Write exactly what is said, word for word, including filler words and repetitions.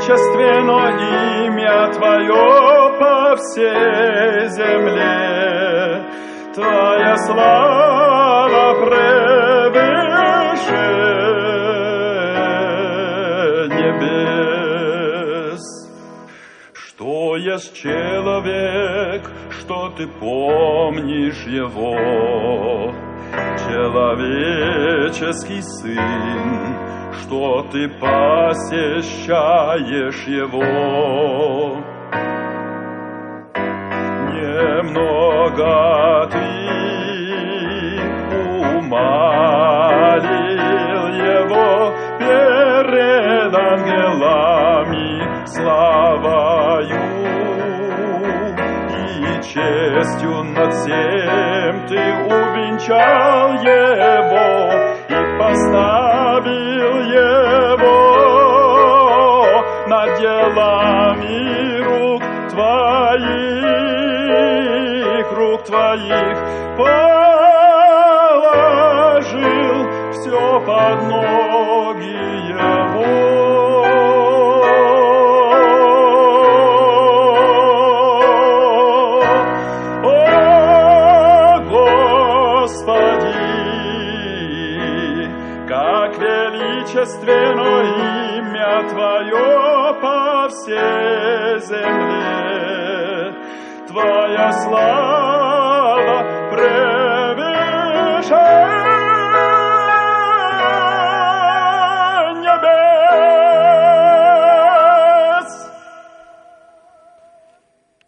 величественно имя Твое по всей земле. Твоя слава превыше небес. Что есть человек, что Ты помнишь его? Человеческий сын, что Ты посещаешь его. Немного Ты умалил его перед ангелами славою, и честью над всем Ты увенчал его и поставил его над делами рук Твоих, рук Твоих, положил все под ноги Его. О, Господи, как величественно имя Твое по всей земле. Твоя слава